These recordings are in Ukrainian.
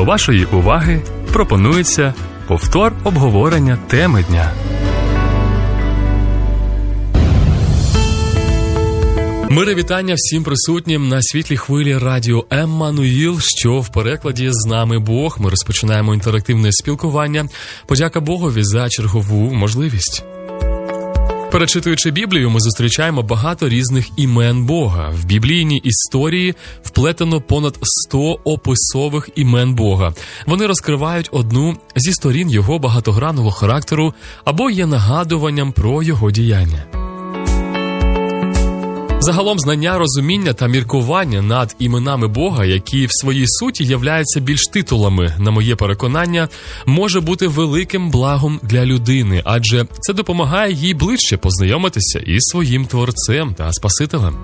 До вашої уваги пропонується повтор обговорення теми дня. Мири вітання всім присутнім на світлій хвилі радіо Еммануїл, що в перекладі «З нами Бог». Ми розпочинаємо інтерактивне спілкування. Подяка Богові за чергову можливість. Перечитуючи Біблію, ми зустрічаємо багато різних імен Бога. В біблійній історії вплетено понад 100 описових імен Бога. Вони розкривають одну зі сторін його багатогранного характеру або є нагадуванням про його діяння. Загалом знання, розуміння та міркування над іменами Бога, які в своїй суті являються більш титулами, на моє переконання, може бути великим благом для людини, адже це допомагає їй ближче познайомитися із своїм Творцем та Спасителем.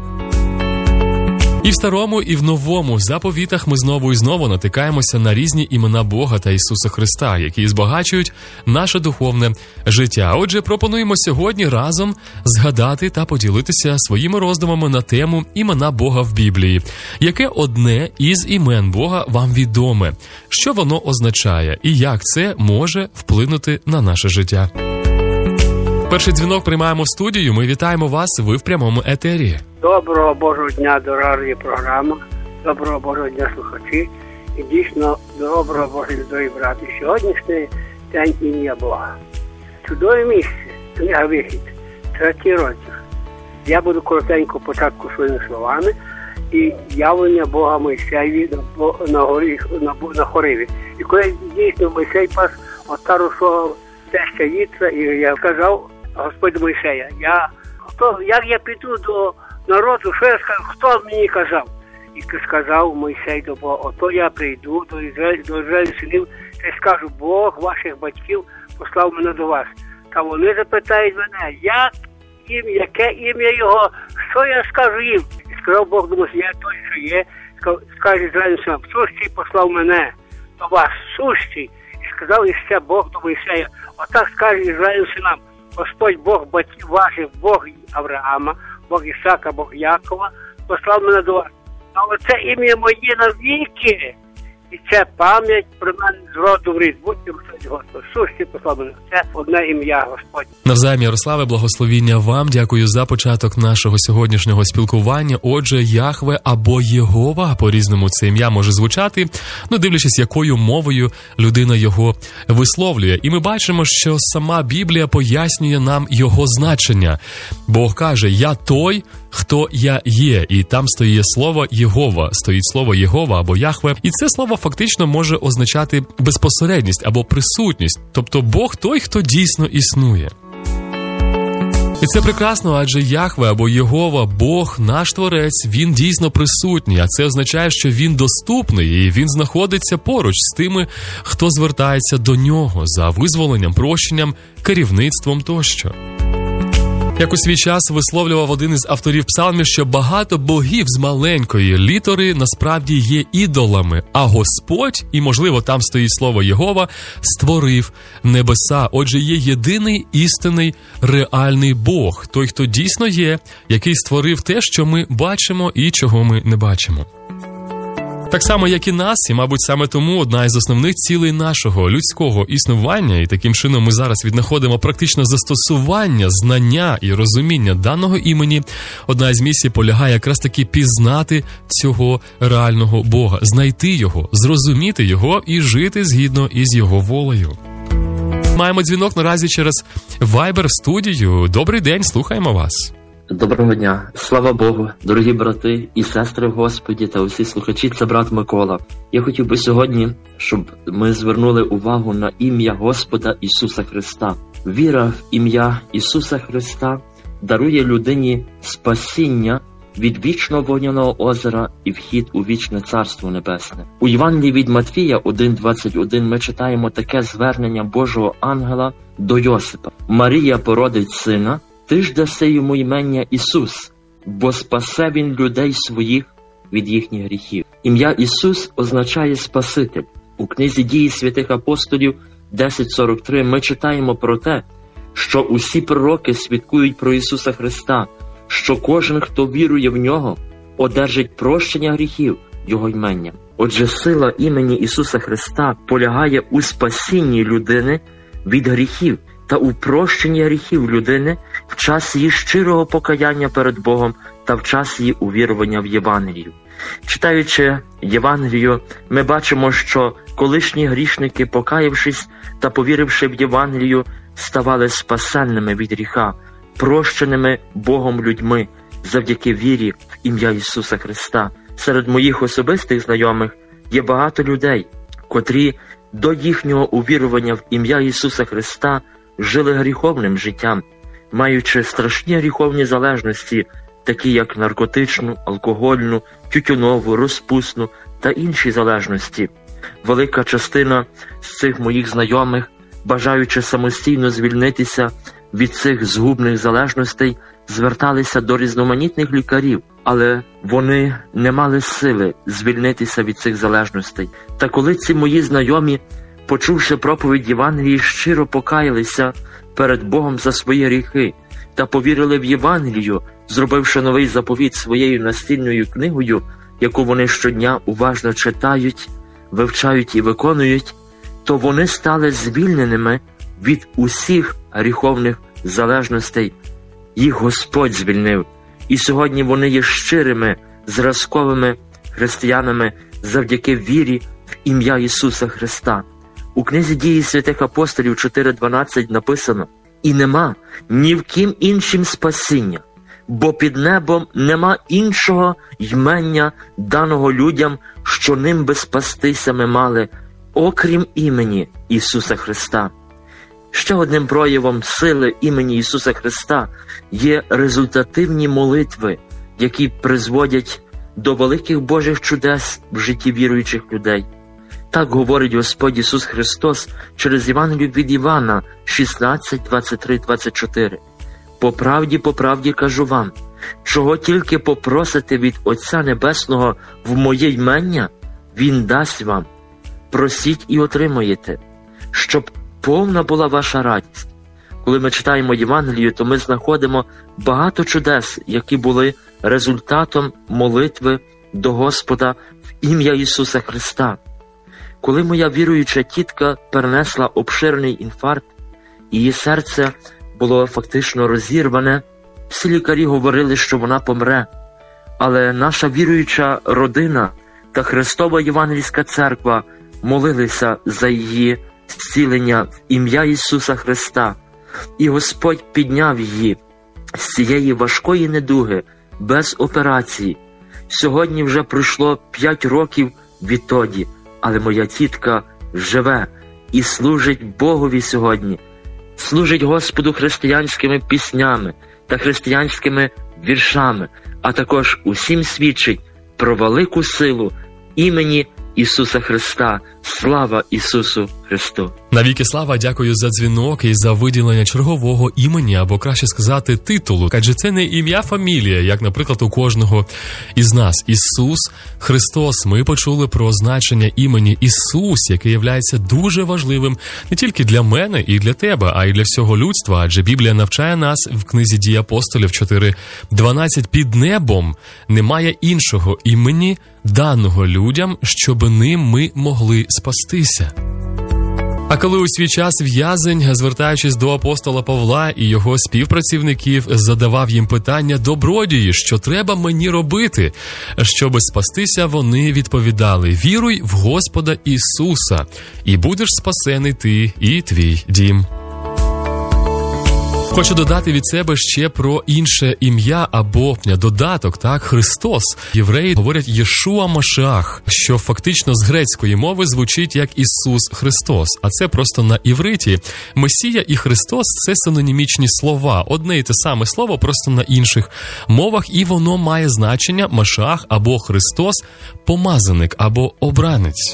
І в Старому, і в Новому заповітах ми знову і знову натикаємося на різні імена Бога та Ісуса Христа, які збагачують наше духовне життя. Отже, пропонуємо сьогодні разом згадати та поділитися своїми роздумами на тему імена Бога в Біблії. Яке одне із імен Бога вам відоме? Що воно означає? І як це може вплинути на наше життя? Перший дзвінок приймаємо в студію. Ми вітаємо вас, ви в прямому етері. Доброго Божого дня, дорога програма. Доброго Божого дня, слухачі. І дійсно, доброго Божого, дорогі брати. Сьогоднішній день ім'я Бога. Чудове місце, книга Вихід, 3 розділ. Я буду коротенько початку своїми словами. І явлення Бога Мойсеєві на горі, на Хориві. І коли дійсно Мойсей пас отару свого тестя Єтра, і я сказав, Господь Мойсея, як я піду до народу, що я скажу, хто мені казав? І сказав Мойсей до Бога, ото я прийду до Ізраїлю синів, і скажу, Бог ваших батьків послав мене до вас. Та вони запитають мене, яке ім'я його, що я скажу їм? І сказав Бог до Мойсея, той, що є, скаже Ізраїлю синам, сущий послав мене до вас, сущий. І сказав іще Бог до Мойсея, отак скаже Ізраїлю синам, Господь Бог батьків ваших, Бог Авраама, Бог Ісака, Бог Якова, послав мене до вас. А оце ім'я моє навіки, і це пам'ять про мене з роду в рід. Будьте Господь, сущий послав мене. Це одне ім'я, Господь. Навзаєм, Ярославе, благословіння вам. Дякую за початок нашого сьогоднішнього спілкування. Отже, Яхве або Єгова, по-різному це ім'я може звучати, дивлячись, якою мовою людина його висловлює. І ми бачимо, що сама Біблія пояснює нам його значення. Бог каже, я той, хто я є. І там стоїть слово Єгова, стоїть слово Єгова або Яхве. І це слово фактично може означати безпосередність або присутність. Тобто Бог той, хто дійсно існує. І це прекрасно, адже Яхве або Єгова, Бог, наш Творець, Він дійсно присутній, а це означає, що Він доступний і Він знаходиться поруч з тими, хто звертається до Нього за визволенням, прощенням, керівництвом тощо. Як у свій час висловлював один із авторів псалмів, що багато богів з маленької літери насправді є ідолами, а Господь, і можливо там стоїть слово Єгова, створив небеса. Отже, є єдиний істинний реальний Бог, той, хто дійсно є, який створив те, що ми бачимо і чого ми не бачимо. Так само, як і нас, і, мабуть, саме тому одна із основних цілей нашого людського існування, і таким чином ми зараз віднаходимо практично застосування, знання і розуміння даного імені, одна із місій полягає якраз таки пізнати цього реального Бога, знайти його, зрозуміти його і жити згідно із його волею. Маємо дзвінок наразі через Viber в студію. Добрий день, слухаємо вас. Доброго дня. Слава Богу, дорогі брати і сестри в Господі та усі слухачі, це брат Микола. Я хотів би сьогодні, щоб ми звернули увагу на ім'я Господа Ісуса Христа. Віра в ім'я Ісуса Христа дарує людині спасіння від вічного вогняного озера і вхід у вічне Царство Небесне. У Євангелії від Матвія 1:21 ми читаємо таке звернення Божого ангела до Йосипа. Марія породить сина, ти ж даси йому імення Ісус, бо спасе він людей своїх від їхніх гріхів. Ім'я Ісус означає Спаситель. У книзі «Дії святих апостолів» 10:43 ми читаємо про те, що усі пророки свідкують про Ісуса Христа, що кожен, хто вірує в Нього, одержить прощення гріхів Його імення. Отже, сила імені Ісуса Христа полягає у спасінні людини від гріхів та у прощенні гріхів людини в час її щирого покаяння перед Богом та в час її увірування в Євангелію. Читаючи Євангелію, ми бачимо, що колишні грішники, покаявшись та повіривши в Євангелію, ставали спасенними від гріха, прощеними Богом людьми завдяки вірі в ім'я Ісуса Христа. Серед моїх особистих знайомих є багато людей, котрі до їхнього увірування в ім'я Ісуса Христа жили гріховним життям, маючи страшні гріховні залежності, такі як наркотичну, алкогольну, тютюнову, розпусну та інші залежності. Велика частина з цих моїх знайомих, бажаючи самостійно звільнитися від цих згубних залежностей, зверталися до різноманітних лікарів, але вони не мали сили звільнитися від цих залежностей. Та коли ці мої знайомі, почувши проповідь Євангелії, щиро покаялися перед Богом за свої гріхи та повірили в Євангелію, зробивши новий заповіт своєю настільною книгою, яку вони щодня уважно читають, вивчають і виконують, то вони стали звільненими від усіх гріховних залежностей. Їх Господь звільнив. І сьогодні вони є щирими, зразковими християнами завдяки вірі в ім'я Ісуса Христа. У книзі «Дії святих апостолів» 4:12 написано: «І нема ні в ким іншим спасіння, бо під небом нема іншого ймення, даного людям, що ним би спастися ми мали, окрім імені Ісуса Христа». Ще одним проявом сили імені Ісуса Христа є результативні молитви, які призводять до великих Божих чудес в житті віруючих людей. Так говорить Господь Ісус Христос через Євангелію від Івана 16, 23, 24. По правді кажу вам, чого тільки попросите від Отця Небесного в моє ймення, Він дасть вам. Просіть і отримаєте, щоб повна була ваша радість». Коли ми читаємо Євангелію, то ми знаходимо багато чудес, які були результатом молитви до Господа в ім'я Ісуса Христа. Коли моя віруюча тітка перенесла обширний інфаркт, її серце було фактично розірване, всі лікарі говорили, що вона помре. Але наша віруюча родина та Христова Євангельська церква молилися за її зцілення в ім'я Ісуса Христа. І Господь підняв її з цієї важкої недуги, без операції. Сьогодні вже пройшло 5 років відтоді, але моя тітка живе і служить Богові сьогодні. Служить Господу християнськими піснями та християнськими віршами, а також усім свідчить про велику силу імені Ісуса Христа. Слава Ісусу Христу! Навіки слава, дякую за дзвінок і за виділення чергового імені, або краще сказати титулу. Адже це не ім'я-фамілія, як, наприклад, у кожного із нас. Ісус Христос. Ми почули про значення імені Ісус, яке є дуже важливим не тільки для мене і для тебе, а й для всього людства. Адже Біблія навчає нас в книзі «Дії апостолів» 4:12: «Під небом немає іншого імені, даного людям, щоб ним ми могли спастися». А коли у свій час в'язень, звертаючись до апостола Павла і його співпрацівників, задавав їм питання: «Добродії, що треба мені робити, щоби спастися?» Вони відповідали: «Віруй в Господа Ісуса, і будеш спасений ти і твій дім». Хочу додати від себе ще про інше ім'я або додаток, так, Христос. Євреї говорять Єшуа Машіах, що фактично з грецької мови звучить як Ісус Христос, а це просто на івриті. Месія і Христос – це синонімічні слова, одне і те саме слово, просто на інших мовах, і воно має значення Машіах або Христос, помазаник або обранець.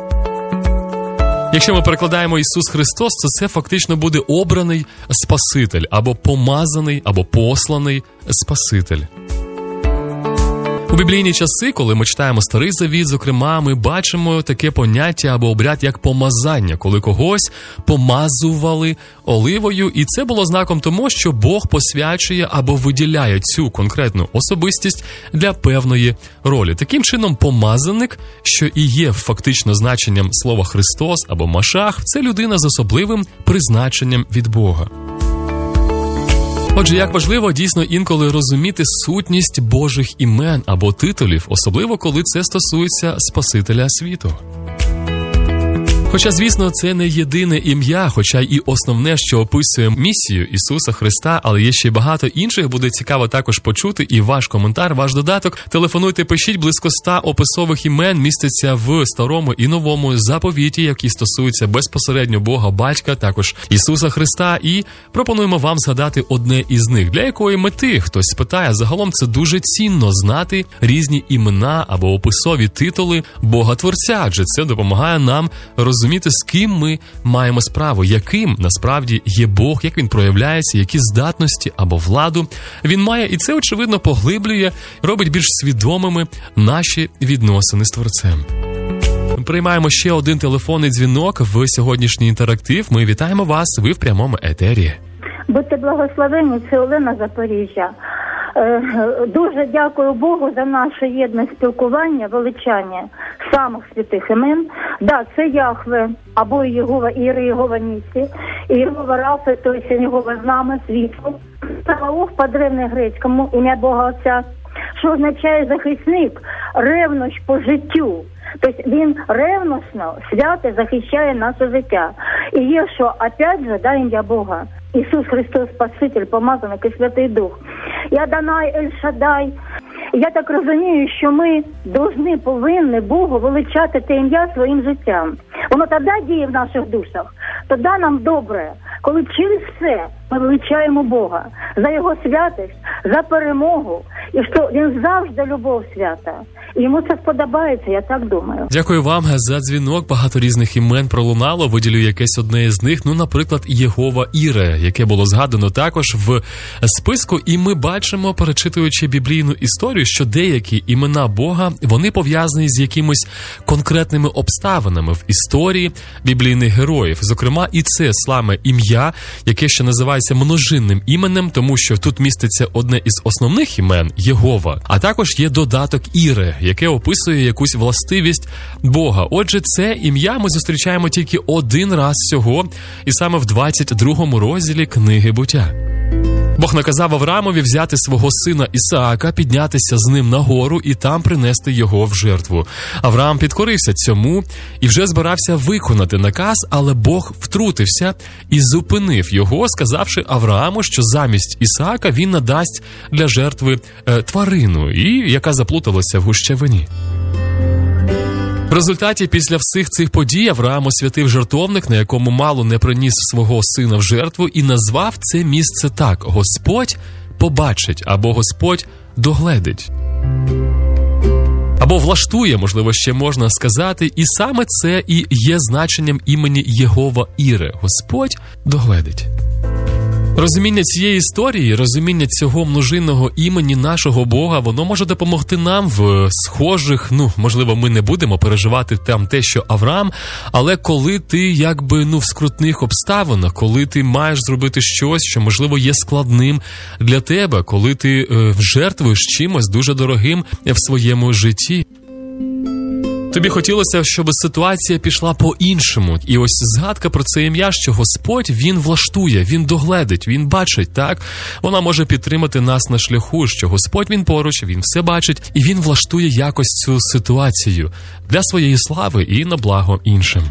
Якщо ми перекладаємо Ісус Христос, то це фактично буде обраний Спаситель, або помазаний, або посланий Спаситель. У біблійні часи, коли ми читаємо Старий Завіт, зокрема, ми бачимо таке поняття або обряд, як помазання, коли когось помазували оливою, і це було знаком тому, що Бог посвячує або виділяє цю конкретну особистість для певної ролі. Таким чином, помазаник, що і є фактично значенням слова Христос або Машах, це людина з особливим призначенням від Бога. Отже, як важливо дійсно інколи розуміти сутність Божих імен або титулів, особливо коли це стосується Спасителя світу. Хоча, звісно, це не єдине ім'я, хоча і основне, що описує місію Ісуса Христа, але є ще й багато інших, буде цікаво також почути і ваш коментар, ваш додаток. Телефонуйте, пишіть, близько 100 описових імен міститься в Старому і Новому заповіті, які стосуються безпосередньо Бога Батька, також Ісуса Христа, і пропонуємо вам згадати одне із них. Для якої мети? Хтось спитає. Загалом це дуже цінно знати різні імена або описові титули Бога-Творця, адже це допомагає нам розуміти, з ким ми маємо справу, яким насправді є Бог, як він проявляється, які здатності або владу він має, і це, очевидно, поглиблює, робить більш свідомими наші відносини з Творцем. Приймаємо ще один телефонний дзвінок в сьогоднішній інтерактив. Ми вітаємо вас, ви в прямому етері. Будьте благословені, це Олена, Запоріжжя. Дуже дякую Богу за наше єдне спілкування, величання самих святих імен. Да, це Яхве, або Єгова, Іре, Єгова Нісі, і Єгова Рафа, тобто Єгова з нами, світло. Саваоф по-древньогрецькому, ім'я Бога Отця, що означає захисник, ревнощ по життю. Тобто він ревносно, свято захищає наше життя. І є, що, опять же, да, ім'я Бога. Ісус Христос, Спаситель, помазаник і Святий Дух. Яданай, Ель-Шадай. Я так розумію, що ми повинні Богу величати те ім'я своїм життям. Воно тоді діє в наших душах. Тоді нам добре, коли через все ми величаємо Бога за Його святість, за перемогу, і що Він завжди любов свята. І йому це сподобається, я так думаю. Дякую вам за дзвінок. Багато різних імен пролунало. Виділю якесь одне із них. Ну, наприклад, Єгова Іре, яке було згадано також в списку. І ми бачимо, перечитуючи біблійну історію, що деякі імена Бога, вони пов'язані з якимось конкретними обставинами в історії біблійних героїв. Зокрема, і це саме ім'я, яке ще називається множинним іменем, тому що тут міститься одне із основних імен – Єгова, а також є додаток Іре, яке описує якусь властивість Бога. Отже, це ім'я ми зустрічаємо тільки один раз всього, і саме в 22 розділі книги Буття. Бог наказав Авраамові взяти свого сина Ісаака, піднятися з ним на гору і там принести його в жертву. Авраам підкорився цьому і вже збирався виконати наказ, але Бог втрутився і зупинив його, сказавши Аврааму, що замість Ісаака він надасть для жертви тварину, яка заплуталася в гущавині. В результаті, після всіх цих подій, Авраам освятив жертовник, на якому мало не приніс свого сина в жертву, і назвав це місце так: «Господь побачить» або «Господь догледить». Або влаштує, можливо, ще можна сказати, і саме це і є значенням імені Єгова Іре – «Господь догледить». Розуміння цієї історії, розуміння цього множинного імені нашого Бога, воно може допомогти нам в схожих, можливо, ми не будемо переживати там те, що Авраам, але коли ти в скрутних обставинах, коли ти маєш зробити щось, що, можливо, є складним для тебе, коли ти жертвуєш чимось дуже дорогим в своєму житті. Тобі хотілося, щоб ситуація пішла по-іншому. І ось згадка про це ім'я, що Господь, Він влаштує, Він догледить, Він бачить, так? Вона може підтримати нас на шляху, що Господь, Він поруч, Він все бачить, і Він влаштує якось цю ситуацію для своєї слави і на благо іншим.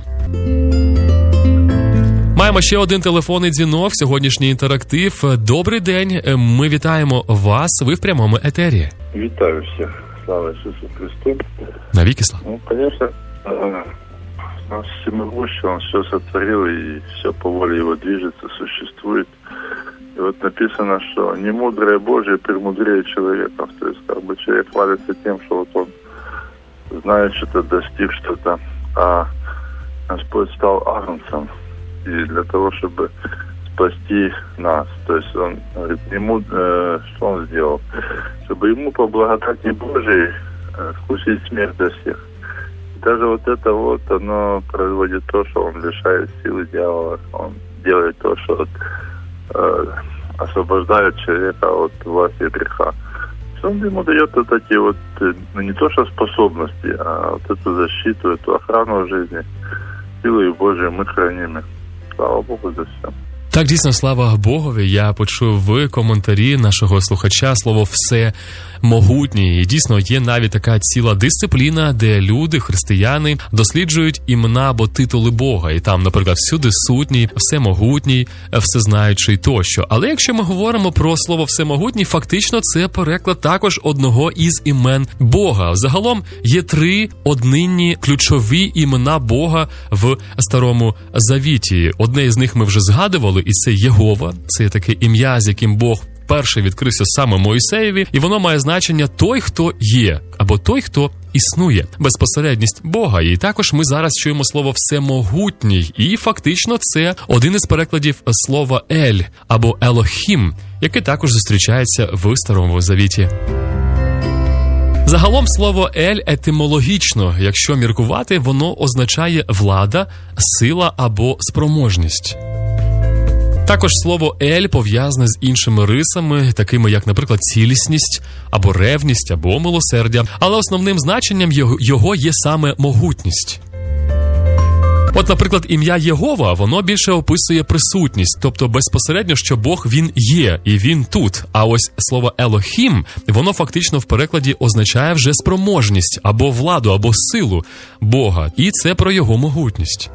Маємо ще один телефонний дзвінок, сьогоднішній інтерактив. Добрий день, ми вітаємо вас, ви в прямому етері. Вітаю всіх. Слава Иисусу Христу. Навеки слава. Конечно, Он всемогущий, Он все сотворил, и все по воле Его движется, существует. И вот написано, что немудрое Божие премудрее человека. То есть, человек хвалится тем, что вот он знает что-то, достиг что-то, а Господь стал агнцем. И для того, чтобы спасти нас. То есть он говорит, ему, что он сделал? Чтобы ему по благодати Божией вкусить смерть для всех. И даже вот это вот, оно производит то, что он лишает силы дьявола. Он делает то, что освобождает человека от власти греха. Он ему дает вот эти вот, не то что способности, а вот эту защиту, эту охрану в жизни. Силою Божией мы хранимы. Слава Богу за все. Так, дійсно, слава Богові. Я почув в коментарі нашого слухача слово «всемогутній». І дійсно є навіть така ціла дисципліна, де люди, християни, досліджують імена або титули Бога. І там, наприклад, всюди сутній, всемогутній, всезнаючий тощо. Але якщо ми говоримо про слово «всемогутній», фактично це переклад також одного із імен Бога. Загалом є 3 однинні ключові імена Бога в Старому Завіті. Одне із них ми вже згадували, і це Єгова. Це таке ім'я, з яким Бог перший відкрився саме Мойсеєві, і воно має значення «той, хто є», або «той, хто існує», безпосередність Бога. І також ми зараз чуємо слово «всемогутній», і фактично це один із перекладів слова «ель» або «елохім», яке також зустрічається в Старому Завіті. Загалом слово «ель» етимологічно, якщо міркувати, воно означає влада, сила або спроможність. Також слово «ель» пов'язане з іншими рисами, такими як, наприклад, цілісність, або ревність, або милосердя, але основним значенням його є саме могутність. От, наприклад, ім'я Єгова, воно більше описує присутність, тобто безпосередньо, що Бог, він є, і він тут. А ось слово «елохім», воно фактично в перекладі означає вже спроможність, або владу, або силу Бога, і це про його могутність.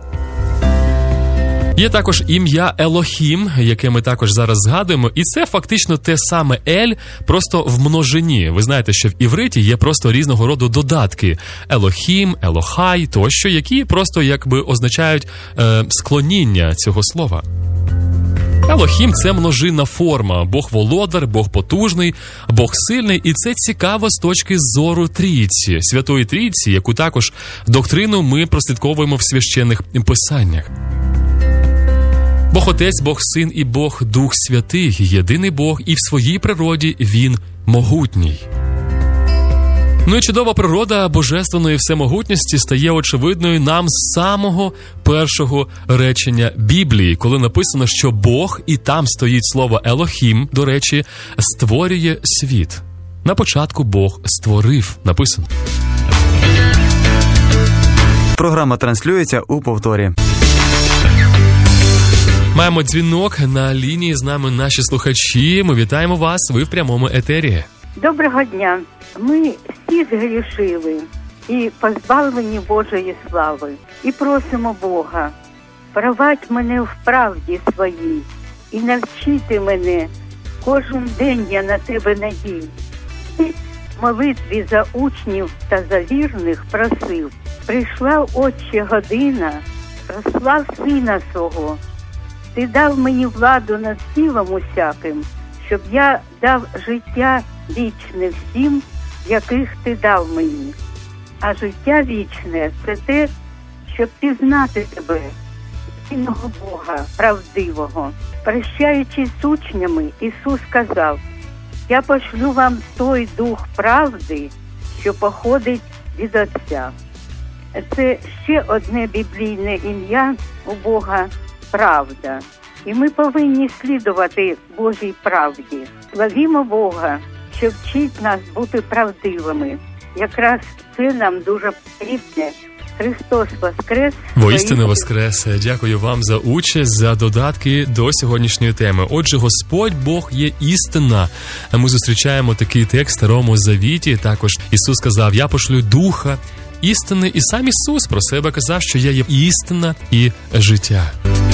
Є також ім'я Елохім, яке ми також зараз згадуємо, і це фактично те саме «ель», просто в множині. Ви знаєте, що в івриті є просто різного роду додатки – Елохім, Елохай тощо, які просто якби означають склоніння цього слова. Елохім – це множинна форма, Бог-володар, Бог потужний, Бог сильний, і це цікаво з точки зору Трійці, Святої Трійці, яку також доктрину ми прослідковуємо в священних писаннях. Бог Отець, Бог Син і Бог Дух Святий – єдиний Бог, і в своїй природі Він могутній. Ну і чудова природа божественної всемогутності стає очевидною нам з самого першого речення Біблії, коли написано, що Бог, і там стоїть слово «елохім», до речі, створює світ. На початку Бог створив, написано. Програма транслюється у повторі. Маємо дзвінок на лінії, з нами наші слухачі. Ми вітаємо вас, ви в прямому етері. Доброго дня. Ми всі згрішили і позбавлені Божої слави. І просимо Бога, провадь мене в правді своїй і навчити мене. Кожен день я на тебе надію. В молитві за учнів та за вірних просив. Прийшла, Отче, година, прослав Сина свого. Ти дав мені владу над тілом усяким, щоб я дав життя вічне всім, яких ти дав мені. А життя вічне – це те, щоб пізнати тебе, єдиного Бога, правдивого. Прощаючись з учнями, Ісус сказав, я пошлю вам той дух правди, що походить від Отця. Це ще одне біблійне ім'я у Бога – правда. І ми повинні слідувати Божій правді. Славімо Бога, що вчить нас бути правдивими. Якраз це нам дуже потрібне. Христос воскрес! Воістину воскрес! Дякую вам за участь, за додатки до сьогоднішньої теми. Отже, Господь Бог є істина. Ми зустрічаємо такий текст в Старому Завіті. Також Ісус сказав, я пошлю Духа істини. І сам Ісус про себе казав, що я є істина і життя.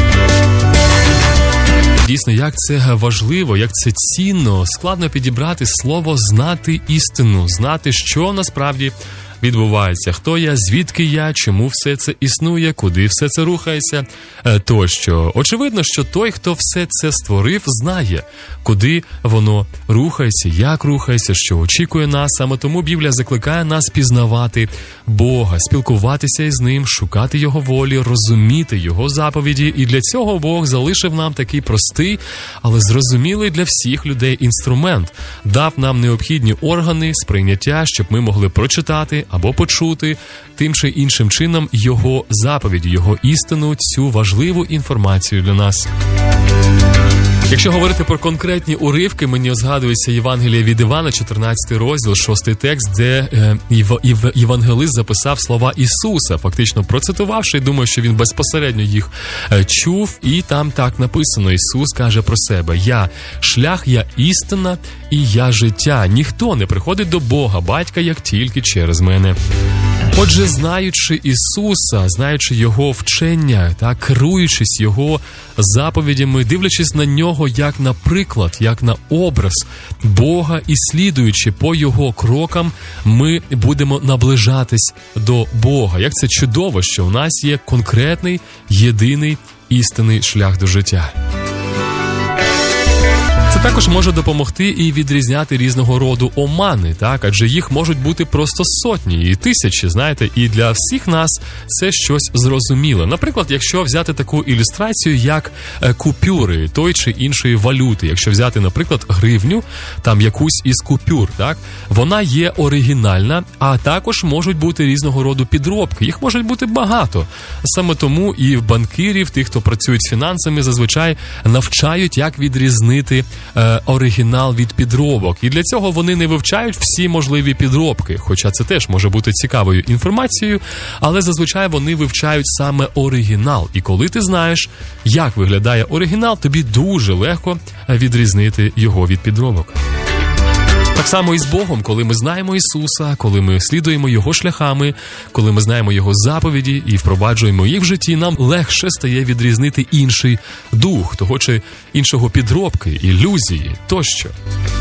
Дійсно, як це важливо, як це цінно, складно підібрати слово «знати істину», знати, що насправді відбувається, хто я, звідки я, чому все це існує, куди все це рухається, тощо. Очевидно, що той, хто все це створив, знає, куди воно рухається, як рухається, що очікує нас. Саме тому Біблія закликає нас пізнавати Бога, спілкуватися із Ним, шукати Його волі, розуміти Його заповіді. І для цього Бог залишив нам такий простий, але зрозумілий для всіх людей інструмент. Дав нам необхідні органи сприйняття, щоб ми могли прочитати або почути тим чи іншим чином Його заповіді, Його істину, цю важливу інформацію для нас. Якщо говорити про конкретні уривки, мені згадується Євангеліє від Івана, 14 розділ, 6 текст, де євангелист записав слова Ісуса, фактично процитувавши, думаю, що він безпосередньо їх чув, і там так написано, Ісус каже про себе: «Я шлях, я істина і я життя. Ніхто не приходить до Бога, Батька, як тільки через мене». Отже, знаючи Ісуса, знаючи Його вчення, керуючись Його заповідями, дивлячись на Нього як на приклад, як на образ Бога і слідуючи по Його крокам, ми будемо наближатись до Бога. Як це чудово, що в нас є конкретний, єдиний, істинний шлях до життя. Це також може допомогти і відрізняти різного роду омани, адже їх можуть бути просто сотні і тисячі, знаєте, і для всіх нас це щось зрозуміле. Наприклад, якщо взяти таку ілюстрацію, як купюри той чи іншої валюти, якщо взяти, наприклад, гривню, там якусь із купюр, вона є оригінальна, а також можуть бути різного роду підробки, їх може бути багато. Саме тому і банкірів, тих, хто працюють з фінансами, зазвичай навчають, як відрізнити оригінал від підробок. І для цього вони не вивчають всі можливі підробки, хоча це теж може бути цікавою інформацією, але зазвичай вони вивчають саме оригінал. І коли ти знаєш, як виглядає оригінал, тобі дуже легко відрізнити його від підробок. Так само і з Богом, коли ми знаємо Ісуса, коли ми слідуємо Його шляхами, коли ми знаємо Його заповіді і впроваджуємо їх в житті, нам легше стає відрізнити інший дух, того чи іншого підробки, ілюзії тощо.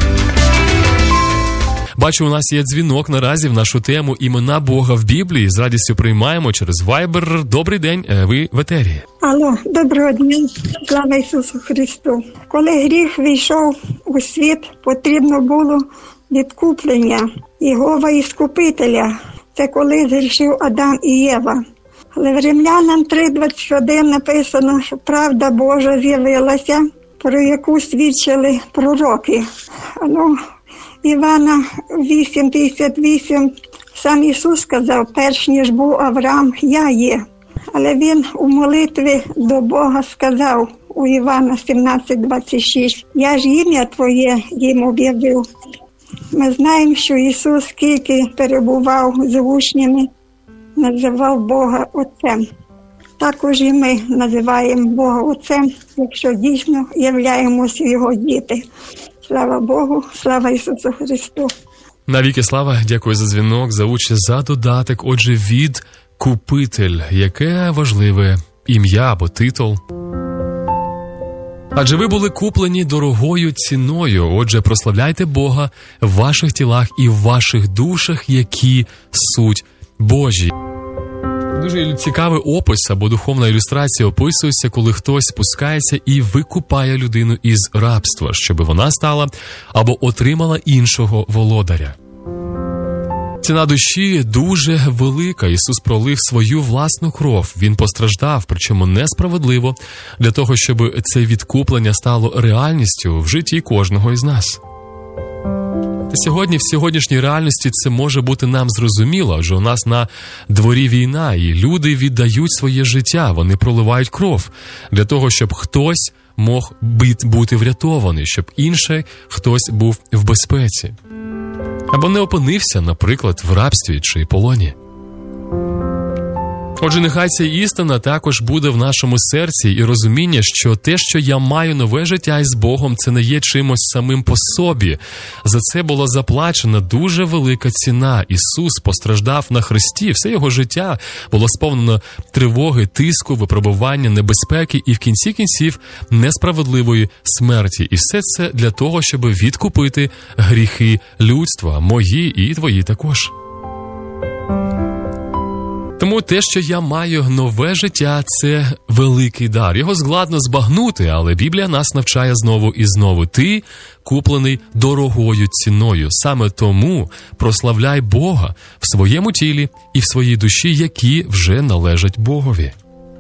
Бачу, у нас є дзвінок наразі в нашу тему «Імена Бога в Біблії». З радістю приймаємо через Viber. Добрий день, ви в етері. Алло, доброго дня, слава Ісусу Христу. Коли гріх війшов у світ, потрібно було відкуплення Єгова Іскупителя. Це коли згрішив Адам і Єва. Але в Римлянам 3:21 написано, що правда Божа з'явилася, про яку свідчили пророки. Івана 8:58 сам Ісус сказав: перш ніж був Авраам, я є. Але він у молитві до Бога сказав у Івана 17:26: я ж ім'я Твоє їм об'явив. Ми знаємо, що Ісус, скільки перебував з учнями, називав Бога Отцем. Також і ми називаємо Бога Отцем, якщо дійсно являємося Його діти. Слава Богу, слава Ісусу Христу. Навіки слава, дякую за дзвінок, за участь, за додаток. Отже, відкупитель, яке важливе ім'я або титул. Адже ви були куплені дорогою ціною. Отже, прославляйте Бога в ваших тілах і в ваших душах, які суть Божі. Дуже цікавий опис або духовна ілюстрація описується, коли хтось спускається і викупає людину із рабства, щоб вона стала або отримала іншого володаря. Ціна душі дуже велика. Ісус пролив свою власну кров. Він постраждав, причому несправедливо, для того, щоб це відкуплення стало реальністю в житті кожного із нас. Та сьогодні, в сьогоднішній реальності це може бути нам зрозуміло, адже у нас на дворі війна, і люди віддають своє життя, вони проливають кров для того, щоб хтось мог бути врятований, щоб інший хтось був в безпеці. Або не опинився, наприклад, в рабстві чи полоні. Отже, нехай ця істина також буде в нашому серці і розуміння, що те, що я маю нове життя із Богом, це не є чимось самим по собі. За це була заплачена дуже велика ціна. Ісус постраждав на хресті, все його життя було сповнено тривоги, тиску, випробування, небезпеки і в кінці кінців несправедливої смерті. І все це для того, щоб відкупити гріхи людства, мої і твої також. Тому те, що я маю нове життя, це великий дар. Його складно збагнути, але Біблія нас навчає знову і знову. Ти куплений дорогою ціною. Саме тому прославляй Бога в своєму тілі і в своїй душі, які вже належать Богові.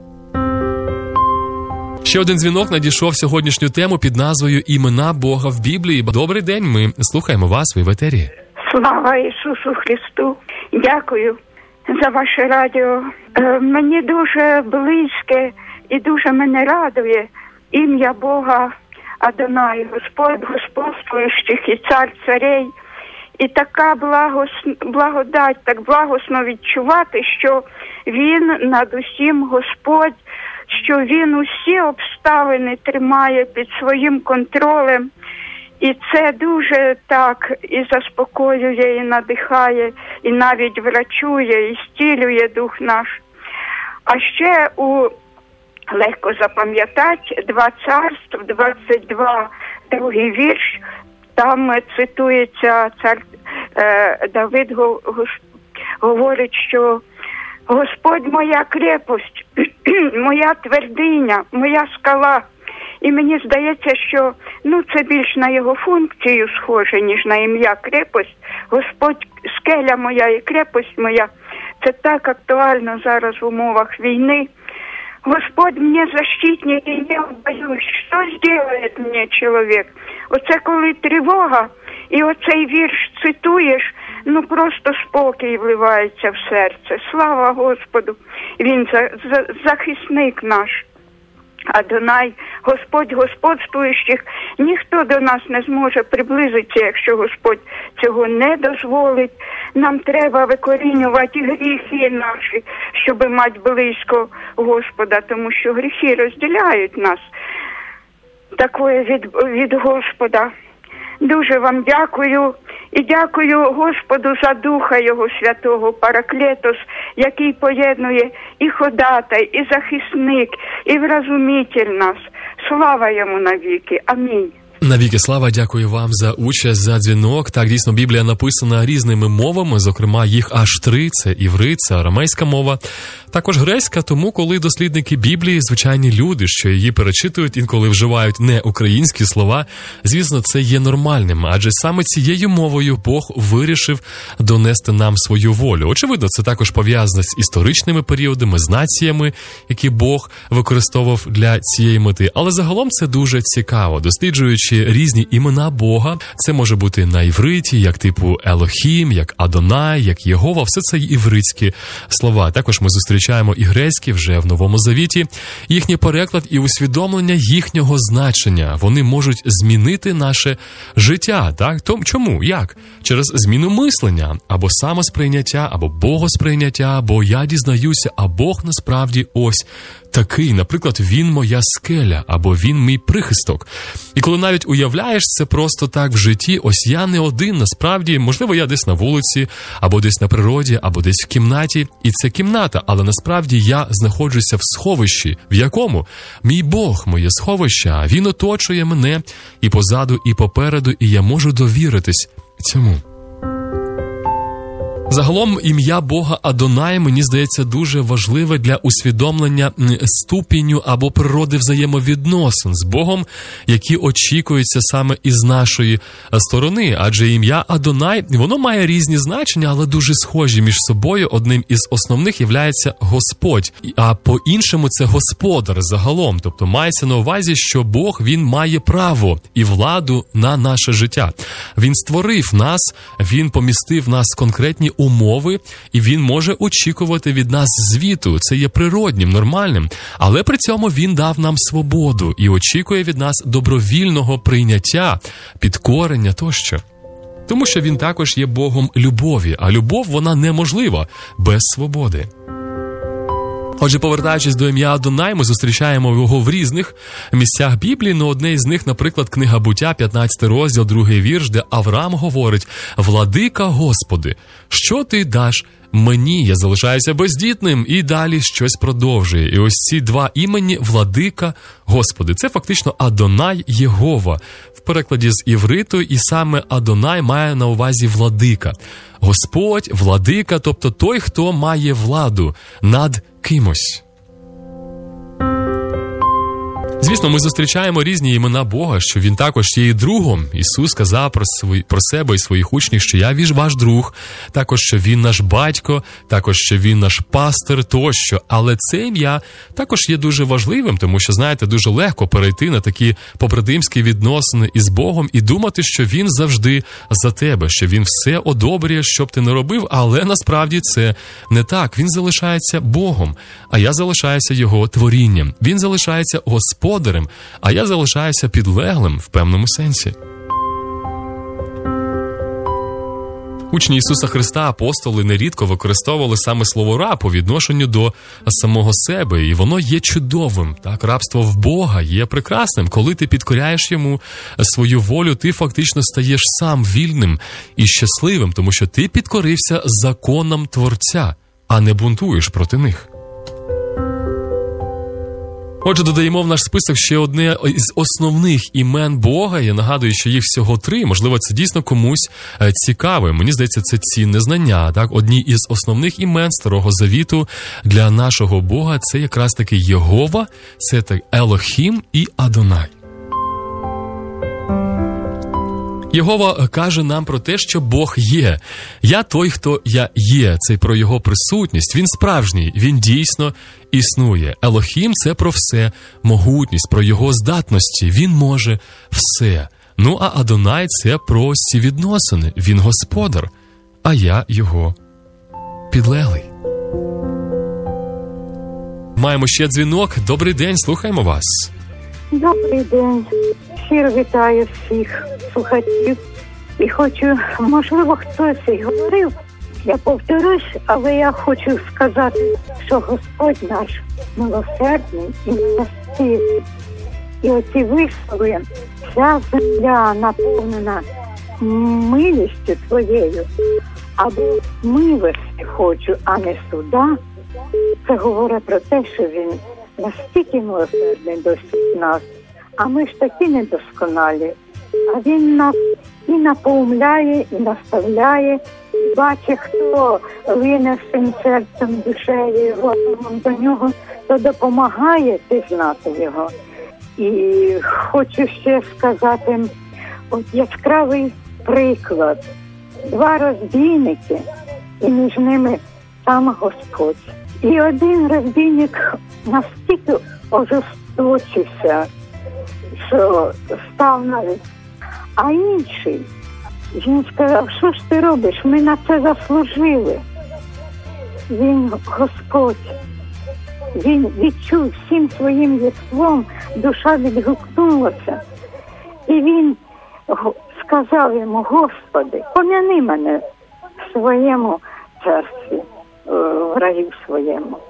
Ще один дзвінок надійшов в сьогоднішню тему під назвою «Імена Бога в Біблії». Добрий день, ми слухаємо вас, ви в етері. Слава Ісусу Христу! Дякую за ваше радіо. Мені дуже близьке і дуже мене радує ім'я Бога Адонай, Господь господствуючих і цар царей. І така благодать, так благосно відчувати, що Він над усім Господь, що Він усі обставини тримає під своїм контролем. І це дуже так і заспокоює, і надихає, і навіть врачує, і зцілює дух наш. А ще легко запам'ятати, 2 Царств, 22, другий вірш, там цитується цар Давид, говорить, що Господь моя крепость, моя твердиня, моя скала. І мені здається, що це більш на його функцію схоже, ніж на ім'я крепость. Господь, скеля моя і крепость моя. Це так актуально зараз в умовах війни. Господь мне защитник, и не боюсь. Что сделает мне человек? Оце коли тривога, і оцей вірш цитуєш, просто спокій вливається в серце. Слава Господу! Він захисник наш. Адонай, Господь господствуючих, ніхто до нас не зможе приблизитися, якщо Господь цього не дозволить. Нам треба викорінювати гріхи наші, щоб мати близько Господа, тому що гріхи розділяють нас такое від Господа. Дуже вам дякую. І дякую Господу за Духа Його Святого, Параклетос, який поєднує і ходатай, і захисник, і вразумитель нас. Слава Йому навіки. Амінь. Навіки слава, дякую вам за участь, за дзвінок. Так, дійсно, Біблія написана різними мовами, зокрема, їх аж 3, це іврит, це арамейська мова, також грецька, тому коли дослідники Біблії, звичайні люди, що її перечитують, інколи вживають не українські слова, звісно, це є нормальним, адже саме цією мовою Бог вирішив донести нам свою волю. Очевидно, це також пов'язано з історичними періодами, з націями, які Бог використовував для цієї мети, але загалом це дуже цікаво, досліджуючи різні імена Бога. Це може бути на івриті, як типу Елохім, як Адонай, як Єгова. Все це івритські слова. Також ми зустрічаємо і грецькі вже в Новому Завіті. Їхній переклад і усвідомлення їхнього значення. Вони можуть змінити наше життя. Так? Чому? Як? Через зміну мислення, або самосприйняття, або богосприйняття, бо я дізнаюся, а Бог насправді ось такий. Наприклад, він моя скеля, або він мій прихисток. І коли навіть уявляєш це просто так в житті, ось я не один, насправді, можливо, я десь на вулиці, або десь на природі, або десь в кімнаті, і це кімната, але насправді я знаходжуся в сховищі. В якому? Мій Бог, моє сховище, він оточує мене і позаду, і попереду, і я можу довіритись цьому. Загалом ім'я Бога Адонай, мені здається, дуже важливе для усвідомлення ступеню або природи взаємовідносин з Богом, які очікуються саме із нашої сторони. Адже ім'я Адонай, воно має різні значення, але дуже схожі між собою. Одним із основних являється Господь, а по-іншому це Господар загалом. Тобто мається на увазі, що Бог, він має право і владу на наше життя. Він створив нас, він помістив нас в конкретні умови, і він може очікувати від нас звіту. Це є природнім, нормальним. Але при цьому він дав нам свободу і очікує від нас добровільного прийняття, підкорення тощо. Тому що він також є Богом любові, а любов, вона неможлива без свободи. Отже, повертаючись до ім'я Адонай, ми зустрічаємо його в різних місцях Біблії, но одне із них, наприклад, книга Буття, 15 розділ, 2 вірш, де Авраам говорить: «Владика Господи, що ти даш мені, я залишаюся бездітним, і далі щось продовжує. І ось ці два імені Владика, Господи, це фактично Адонай Єгова. В перекладі з івриту, і саме Адонай має на увазі владика. Господь, владика, тобто той, хто має владу над кимось. Звісно, ми зустрічаємо різні імена Бога, що Він також є і другом. Ісус сказав про себе і своїх учнів, що я ваш друг, також, що Він наш батько, також, що Він наш пастир, тощо. Але це ім'я також є дуже важливим, тому що, знаєте, дуже легко перейти на такі побратимські відносини із Богом і думати, що Він завжди за тебе, що Він все одобрює, що б ти не робив, але насправді це не так. Він залишається Богом, а я залишаюся Його творінням. Він залишається Господарем, а я залишаюся підлеглим в певному сенсі. Учні Ісуса Христа, апостоли, нерідко використовували саме слово «раб» по відношенню до самого себе, і воно є чудовим. Так, рабство в Бога є прекрасним. Коли ти підкоряєш Йому свою волю, ти фактично стаєш сам вільним і щасливим, тому що ти підкорився законам Творця, а не бунтуєш проти них. Отже, додаємо в наш список ще одне із основних імен Бога. Я нагадую, що їх всього 3. Можливо, це дійсно комусь цікаве. Мені здається, це цінне знання. Так? Одні із основних імен Старого Завіту для нашого Бога – це якраз таки Єгова, це так Елохім і Адонай. Єгова каже нам про те, що Бог є. Я той, хто я є. Це про Його присутність. Він справжній, Він дійсно існує. Елохім – це про все могутність, про Його здатності. Він може все. Ну, а Адонай – це про ці відносини. Він Господар, а я Його підлеглий. Маємо ще дзвінок. Добрий день, слухаємо вас. Добрий день. Щиро вітаю всіх слухачів. І хочу, можливо, хтось і говорив, я повторюсь, але я хочу сказати, що Господь наш милосердний і милостивий. І оці вислови, вся земля наповнена милістю Твоєю, або милості хочу, а не суда, це говорить про те, що Він настільки милосердний до всіх нас, а ми ж такі недосконалі. А Він нас і напоумляє, і наставляє, і бачить, хто лине всім серцем, душею, розумом до Нього, то допомагає пізнати Його. І хочу ще сказати, от яскравий приклад. 2 розбійники, і між ними сам Господь. І один розбійник настільки ожесточився, що став навіть, а інший, він сказав, що ж ти робиш, ми на це заслужили. Він Господь, він відчув всім своїм єством, душа відгукнулася. І він сказав йому, Господи, пом'яни мене в своєму царстві, в раю своєму.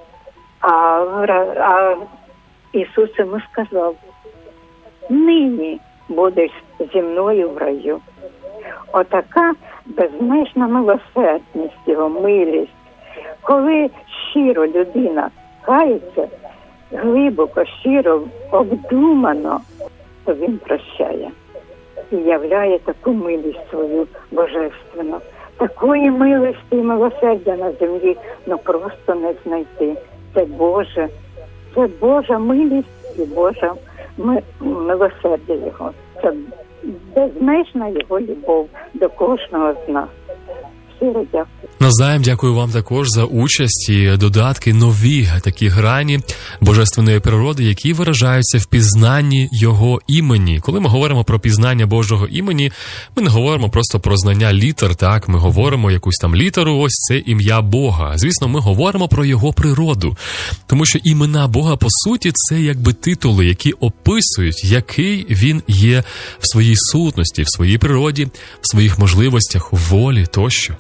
А Ісус йому сказав, нині будеш зі мною в раю. Отака безмежна милосердність, Його милість. Коли щиро людина кається, глибоко, щиро, обдумано, то Він прощає і являє таку милість свою божественну. Такої милості і милосердя на землі, просто не знайти. Це Божа милість і Божа милосердя Його. Це безмежна Його любов до кожного з нас. Щиро дякую. Навзаєм дякую вам також за участь і додатки, нові такі грані божественної природи, які виражаються в пізнанні Його імені. Коли ми говоримо про пізнання Божого імені, ми не говоримо просто про знання літер, так? Ми говоримо якусь там літеру, ось це ім'я Бога. Звісно, ми говоримо про Його природу, тому що імена Бога, по суті, це якби титули, які описують, який Він є в своїй сутності, в своїй природі, в своїх можливостях, волі тощо.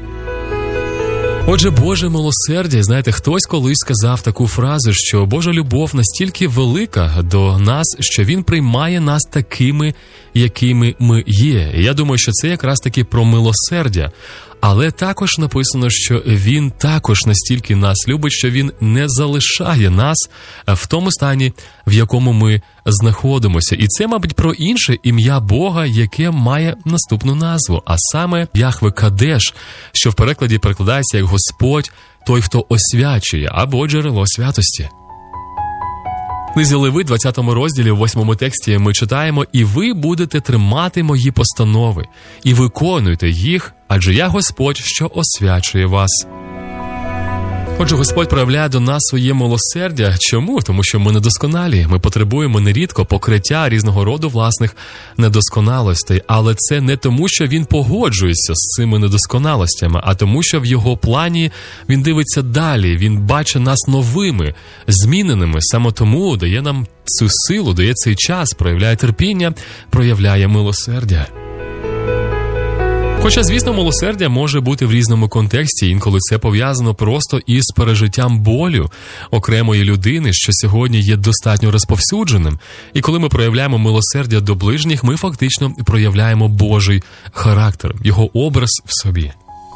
Отже, Боже милосердя, знаєте, хтось колись сказав таку фразу, що Божа любов настільки велика до нас, що Він приймає нас такими, якими ми є. І я думаю, що це якраз таки про милосердя. Але також написано, що Він також настільки нас любить, що Він не залишає нас в тому стані, в якому ми знаходимося. І це, мабуть, про інше ім'я Бога, яке має наступну назву, а саме Яхве Кадеш, що в перекладі перекладається як Господь, той, хто освячує, або джерело святості. В книзі Левит, 20 розділі, в 8 тексті ми читаємо: «І ви будете тримати мої постанови, і виконуйте їх, адже я Господь, що освячує вас». Отже, Господь проявляє до нас своє милосердя. Чому? Тому що ми недосконалі. Ми потребуємо нерідко покриття різного роду власних недосконалостей. Але це не тому, що Він погоджується з цими недосконалостями, а тому, що в Його плані Він дивиться далі. Він бачить нас новими, зміненими. Саме тому дає нам цю силу, дає цей час, проявляє терпіння, проявляє милосердя. Хоча, звісно, милосердя може бути в різному контексті, інколи це пов'язано просто із пережиттям болю окремої людини, що сьогодні є достатньо розповсюдженим. І коли ми проявляємо милосердя до ближніх, ми фактично проявляємо Божий характер, Його образ в собі.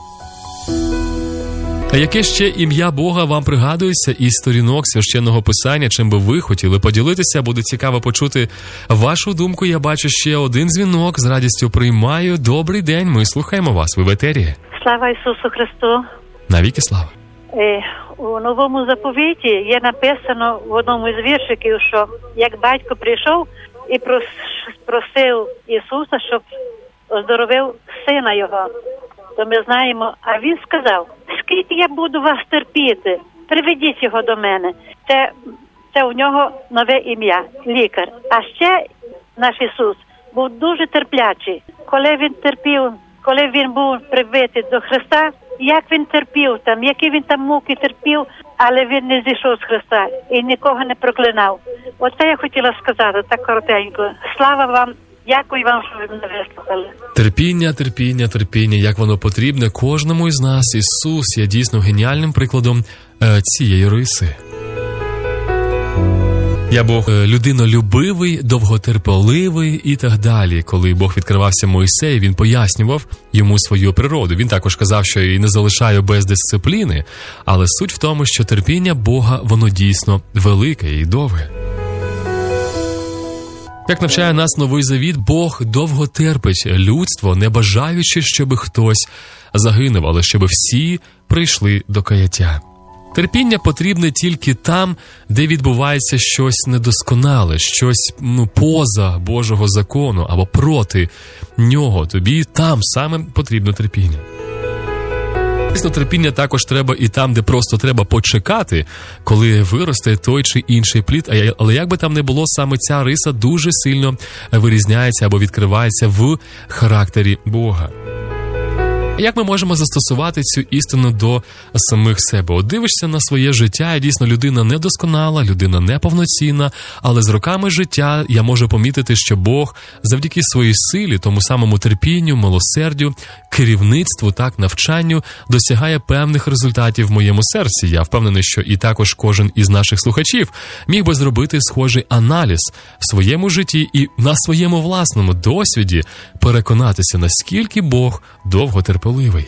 А яке ще ім'я Бога вам пригадується із сторінок Священного Писання, чим би ви хотіли поділитися? Буде цікаво почути вашу думку. Я бачу ще один дзвінок, з радістю приймаю. Добрий день, ми слухаємо вас, ви в етері. Слава Ісусу Христу! Навіки слава! У Новому Заповіті є написано в одному із віршиків, що як батько прийшов і просив Ісуса, щоб оздоровив сина його, то ми знаємо, а він сказав: скільки я буду вас терпіти, приведіть його до мене. Це у нього нове ім'я – лікар. А ще наш Ісус був дуже терплячий. Коли він терпів, коли він був прибитий до Христа, як він терпів там, які він там муки терпів, але він не зійшов з Христа і нікого не проклинав. Оце я хотіла сказати так коротенько. Слава вам! Дякую вам, що ви мене вислухали. Терпіння, терпіння, терпіння, як воно потрібне кожному із нас. Ісус є дійсно геніальним прикладом цієї риси. Я Бог людинолюбивий, довготерпеливий і так далі. Коли Бог відкривався Мойсею, він пояснював йому свою природу. Він також казав, що і не залишаю без дисципліни, але суть в тому, що терпіння Бога, воно дійсно велике і довге. Як навчає нас Новий Завіт, Бог довго терпить людство, не бажаючи, щоб хтось загинув, але щоб всі прийшли до каяття. Терпіння потрібне тільки там, де відбувається щось недосконале, щось поза Божого закону або проти нього. Тобі там саме потрібно терпіння. Звісно, терпіння також треба і там, де просто треба почекати, коли виросте той чи інший плід. Але як би там не було, саме ця риса дуже сильно вирізняється або відкривається в характері Бога. Як ми можемо застосувати цю істину до самих себе? От дивишся на своє життя, і дійсно людина недосконала, людина неповноцінна, але з роками життя я можу помітити, що Бог завдяки своїй силі, тому самому терпінню, милосердю, керівництву, навчанню досягає певних результатів в моєму серці. Я впевнений, що і також кожен із наших слухачів міг би зробити схожий аналіз в своєму житті і на своєму власному досвіді переконатися, наскільки Бог довготерпеливий.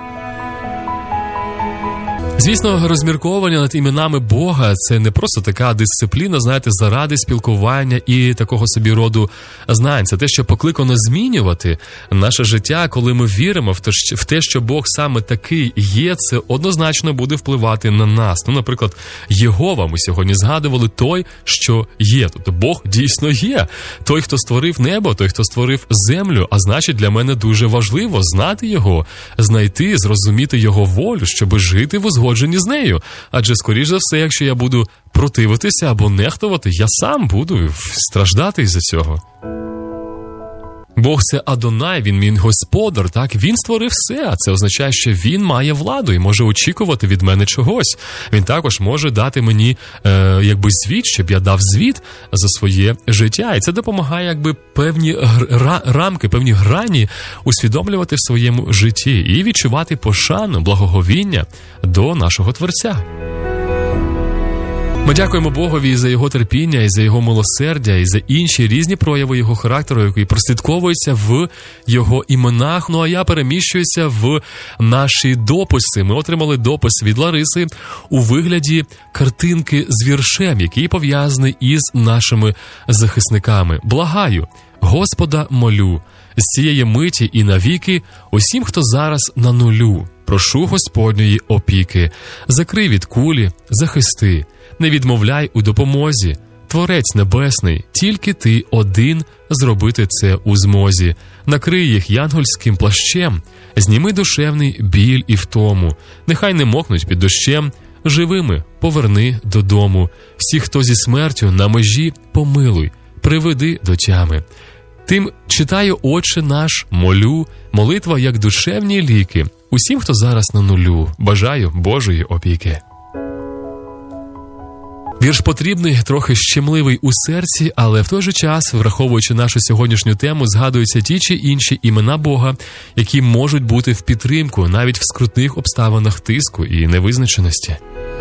Звісно, розмірковування над іменами Бога – це не просто така дисципліна, заради спілкування і такого собі роду знань. Це те, що покликано змінювати наше життя, коли ми віримо в те, що Бог саме такий є, це однозначно буде впливати на нас. Наприклад, Єгова, ми сьогодні згадували, той, що є. Тобто Бог дійсно є. Той, хто створив небо, той, хто створив землю, а значить для мене дуже важливо знати Його, знайти, зрозуміти Його волю, щоб жити в узгодженні з нею. Адже, скоріш за все, якщо я буду противитися або нехтувати, я сам буду страждати із-за цього. Бог – це Адонай, Він мій господар, Він створив все, а це означає, що Він має владу і може очікувати від мене чогось. Він також може дати мені звіт, щоб я дав звіт за своє життя. І це допомагає певні рамки, певні грані усвідомлювати в своєму житті і відчувати пошану, благоговіння до нашого Творця. Ми дякуємо Богові за його терпіння, і за його милосердя, і за інші різні прояви його характеру, які прослідковуються в його іменах. Ну а я переміщуюся в наші дописи. Ми отримали допис від Лариси у вигляді картинки з віршем, який пов'язаний із нашими захисниками. Благаю, Господа молю, з цієї миті і навіки усім, хто зараз на нулю. Прошу Господньої опіки, закрий від кулі, захисти, не відмовляй у допомозі. Творець небесний, тільки ти один зробити це у змозі. Накрий їх янгольським плащем, зніми душевний біль і втому. Нехай не мокнуть під дощем, живими поверни додому. Всіх, хто зі смертю на межі, помилуй, приведи до тями. Тим читаю, Отче наш, молю, молитва як душевні ліки. Усім, хто зараз на нулю, бажаю Божої опіки. Вірш потрібний, трохи щемливий у серці, але в той же час, враховуючи нашу сьогоднішню тему, згадуються ті чи інші імена Бога, які можуть бути в підтримку навіть в скрутних обставинах тиску і невизначеності.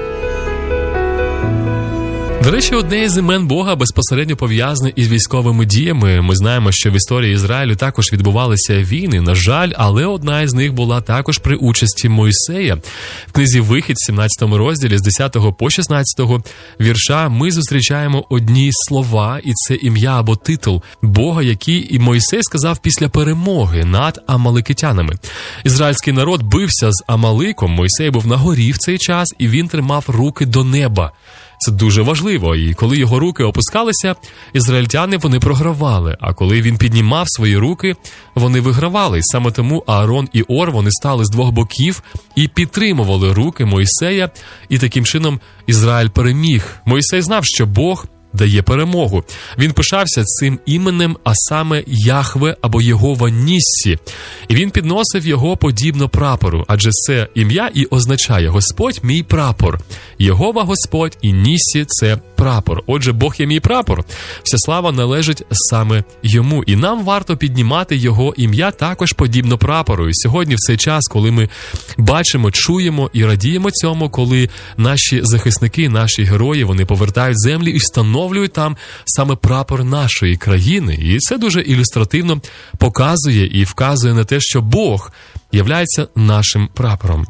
До речі, одне із імен Бога безпосередньо пов'язане із військовими діями. Ми знаємо, що в історії Ізраїлю також відбувалися війни, на жаль, але одна із них була також при участі Мойсея. В книзі «Вихід» в 17 розділі з 10 по 16 вірша ми зустрічаємо одні слова, і це ім'я або титул Бога, який і Мойсей сказав після перемоги над амаликитянами. Ізраїльський народ бився з Амаликом, Мойсей був на горі в цей час, і він тримав руки до неба. Це дуже важливо, і коли його руки опускалися, ізраїльтяни вони програвали, а коли він піднімав свої руки, вони вигравали. І саме тому Аарон і Ор, вони стали з двох боків і підтримували руки Мойсея, і таким чином Ізраїль переміг. Мойсей знав, що Бог дає перемогу. Він пишався цим іменем, а саме Яхве або Єгова Ніссі. І він підносив його подібно прапору, адже це ім'я і означає «Господь мій прапор». Єгова Господь і Ніссі – це прапор. Отже, Бог є мій прапор. Вся слава належить саме йому. І нам варто піднімати його ім'я також подібно прапору. І сьогодні в цей час, коли ми бачимо, чуємо і радіємо цьому, коли наші захисники, наші герої, вони повертають землі і встановлюють там саме прапор нашої країни. І це дуже ілюстративно показує і вказує на те, що Бог являється нашим прапором.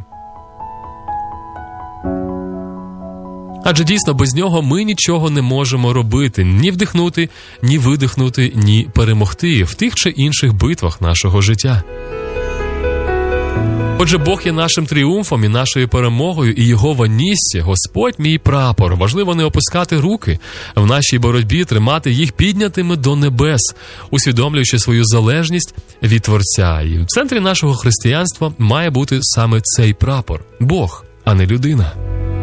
Адже дійсно без нього ми нічого не можемо робити, ні вдихнути, ні видихнути, ні перемогти в тих чи інших битвах нашого життя. Отже, Бог є нашим тріумфом і нашою перемогою, і Єгова Ніссі, Господь мій прапор. Важливо не опускати руки в нашій боротьбі, тримати їх піднятими до небес, усвідомлюючи свою залежність від Творця. І в центрі нашого християнства має бути саме цей прапор – Бог, а не людина.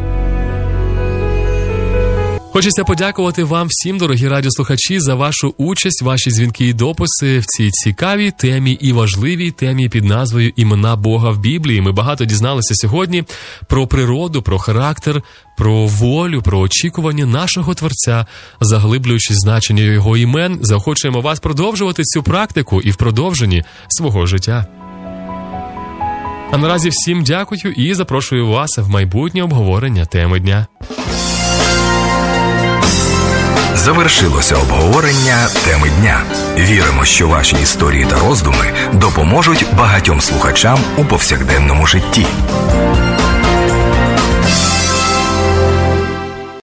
Хочеться подякувати вам всім, дорогі радіослухачі, за вашу участь, ваші дзвінки і дописи в цій цікавій темі і важливій темі під назвою «Імена Бога в Біблії». Ми багато дізналися сьогодні про природу, про характер, про волю, про очікування нашого Творця, заглиблюючи значення його імен. Заохочуємо вас продовжувати цю практику і в продовженні свого життя. А наразі всім дякую і запрошую вас в майбутнє обговорення теми дня. Завершилося обговорення теми дня. Віримо, що ваші історії та роздуми допоможуть багатьом слухачам у повсякденному житті.